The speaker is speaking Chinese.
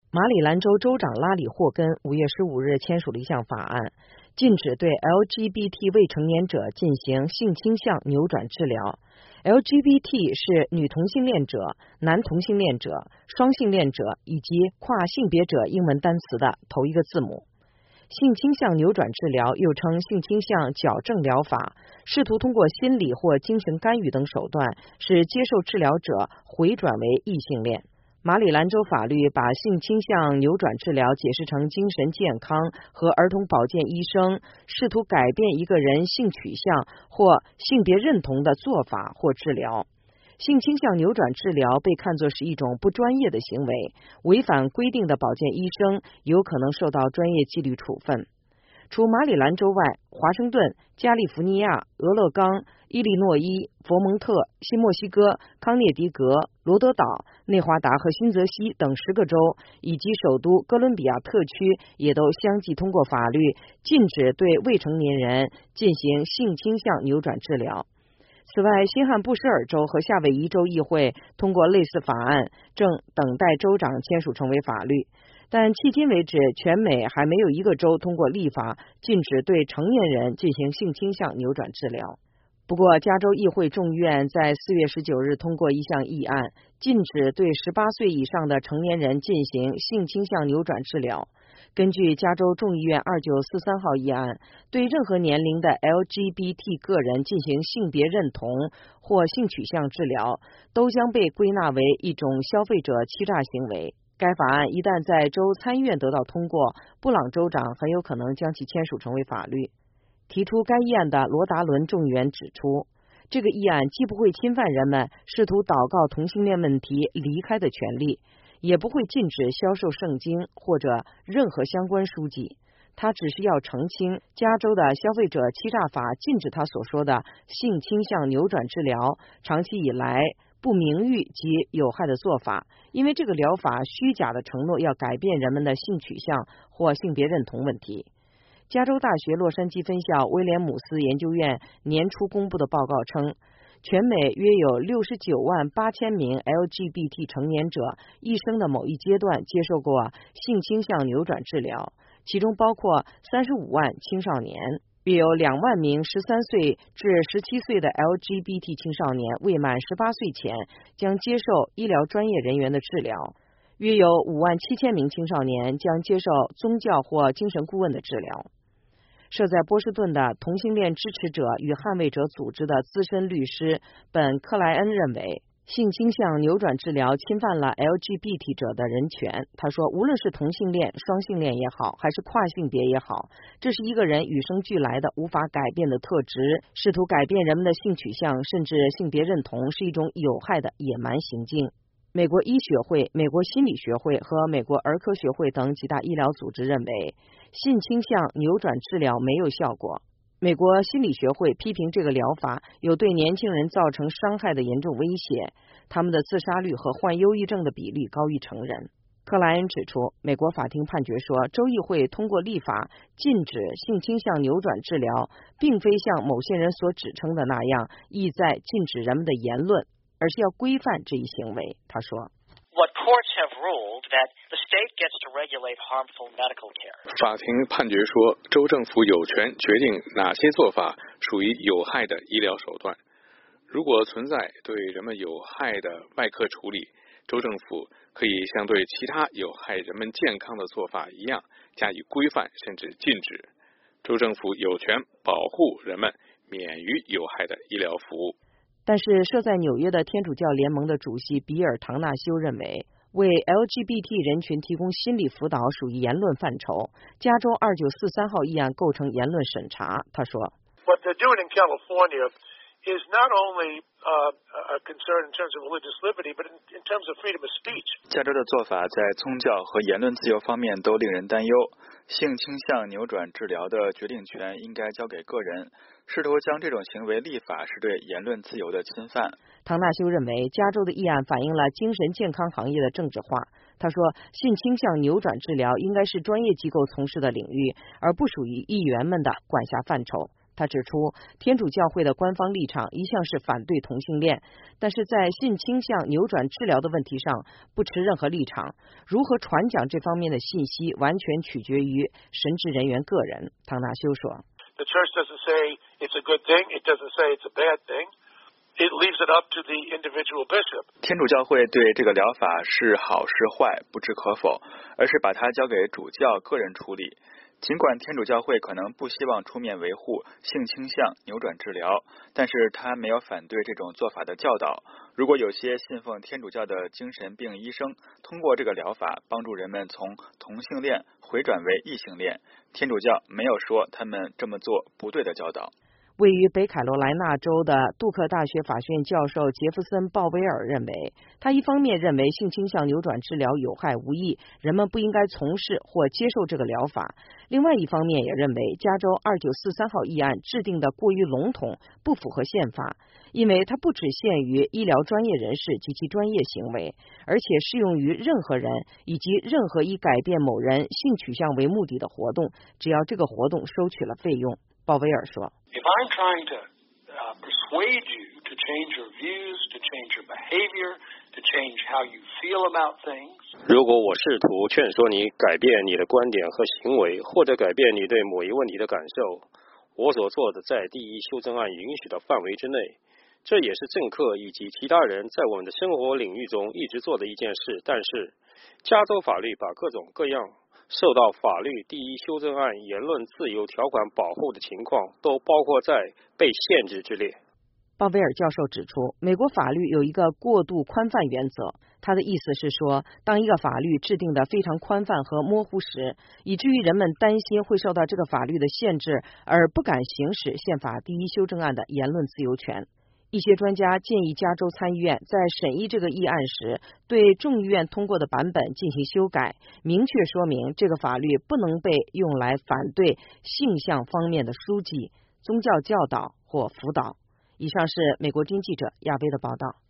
马里兰州州长拉里·霍根5月15日签署了一项法案，禁止对 LGBT 未成年者进行性倾向扭转治疗。LGBT 是女同性恋者、男同性恋者、双性恋者以及跨性别者英文单词的头一个字母。性倾向扭转治疗又称性倾向矫正疗法，试图通过心理或精神干预等手段，使接受治疗者回转为异性恋。马里兰州法律把性倾向扭转治疗解释成精神健康和儿童保健医生试图改变一个人性取向或性别认同的做法或治疗。性倾向扭转治疗被看作是一种不专业的行为，违反规定的保健医生有可能受到专业纪律处分。除马里兰州外，华盛顿、加利福尼亚、俄勒冈、伊利诺伊、佛蒙特、新墨西哥、康涅狄格、罗德岛、内华达和新泽西等10个州，以及首都哥伦比亚特区也都相继通过法律，禁止对未成年人进行性倾向扭转治疗。此外，新罕布什尔州和夏威夷州议会通过类似法案，正等待州长签署成为法律。但迄今为止，全美还没有一个州通过立法禁止对成年人进行性倾向扭转治疗。不过，加州议会众议院在4月19日通过一项议案，禁止对18岁以上的成年人进行性倾向扭转治疗。根据加州众议院2943号议案，对任何年龄的 LGBT 个人进行性别认同或性取向治疗，都将被归纳为一种消费者欺诈行为。该法案一旦在州参议院得到通过，布朗州长很有可能将其签署成为法律。提出该议案的罗达伦众议员指出，这个议案既不会侵犯人们试图祷告同性恋问题离开的权利，也不会禁止销售圣经或者任何相关书籍。他只是要澄清加州的消费者欺诈法禁止他所说的性倾向扭转治疗长期以来不名誉及有害的做法，因为这个疗法虚假的承诺要改变人们的性取向或性别认同问题。加州大学洛杉矶分校威廉姆斯研究院年初公布的报告称，全美约有69万8千名 LGBT 成年者一生的某一阶段接受过性倾向扭转治疗，其中包括35万青少年。约有2万名13岁至17岁的 LGBT 青少年未满18岁前将接受医疗专业人员的治疗，约有5万7千名青少年将接受宗教或精神顾问的治疗。设在波士顿的同性恋支持者与捍卫者组织的资深律师本·克莱恩认为，性倾向扭转治疗侵犯了 LGBT 者的人权。他说，无论是同性恋、双性恋也好，还是跨性别也好，这是一个人与生俱来的无法改变的特质。试图改变人们的性取向甚至性别认同是一种有害的野蛮行径。美国医学会、美国心理学会和美国儿科学会等几大医疗组织认为，性倾向扭转治疗没有效果。美国心理学会批评这个疗法有对年轻人造成伤害的严重威胁，他们的自杀率和患忧郁症的比例高于成人。克莱恩指出，美国法庭判决说，州议会通过立法禁止性倾向扭转治疗，并非像某些人所指称的那样意在禁止人们的言论，而是要规范这一行为。他说 What courts have ruled that the state gets to regulate harmful medical care. 法庭判决说，州政府有权决定哪些做法属于有害的医疗手段。如果存在对人们有害的外科处理，州政府可以像对其他有害人们健康的做法一样加以规范甚至禁止。州政府有权保护人们免于有害的医疗服务。 但是设在纽约的天主教联盟的主席比尔·唐纳修认为，为 LGBT 人群提供心理辅导属于言论范畴。加州2943号议案构成言论审查。他说 What they're doing in California is not only a concern in terms of religious liberty, but in terms of freedom of speech. 加州的做法在宗教和言论自由方面都令人担忧。性倾向扭转治疗的决定权应该交给个人，试图将这种行为立法是对言论自由的侵犯。 唐纳修认为，加州的议案反映了精神健康行业的政治化。他说，性倾向扭转治疗应该是专业机构从事的领域，而不属于议员们的管辖范畴。 他指出，天主教会的官方立场一向是反对同性恋，但是在性倾向扭转治疗的问题上不持任何立场。如何传讲这方面的信息，完全取决于神职人员个人。唐纳修说 The church doesn't say it's a good thing, it doesn't say it's a bad thing. It leaves it up to the individual bishop. 天主教会对这个疗法是好是坏不置可否，而是把它交给主教个人处理。尽管天主教会可能不希望出面维护性倾向扭转治疗，但是他没有反对这种做法的教导。如果有些信奉天主教的精神病医生通过这个疗法帮助人们从同性恋回转为异性恋，天主教没有说他们这么做不对的教导。 位于北卡罗来纳州的杜克大学法学院教授杰弗森·鲍威尔认为，他一方面认为性倾向扭转治疗有害无益，人们不应该从事或接受这个疗法；另外一方面也认为，加州2943号议案制定的过于笼统，不符合宪法，因为它不只限于医疗专业人士及其专业行为，而且适用于任何人以及任何以改变某人性取向为目的的活动，只要这个活动收取了费用。鲍威尔说 If I'm trying to persuade you to change your views, to change your behavior, to change how you feel about things, 如果我试图劝说你改变你的观点和行为，或者改变你对某一问题的感受，我所做的在第一修正案允许的范围之内，这也是政客以及其他人在我们的生活领域中一直做的一件事。但是加州法律把各种各样受到法律第一修正案言论自由条款保护的情况都包括在被限制之列。 鲍威尔教授指出，美国法律有一个过度宽泛原则，他的意思是说，当一个法律制定的非常宽泛和模糊时，以至于人们担心会受到这个法律的限制，而不敢行使宪法第一修正案的言论自由权。一些专家建议加州参议院在审议这个议案时，对众议院通过的版本进行修改，明确说明这个法律不能被用来反对性向方面的书籍、宗教教导或辅导。以上是美国之音记者亚薇的报道。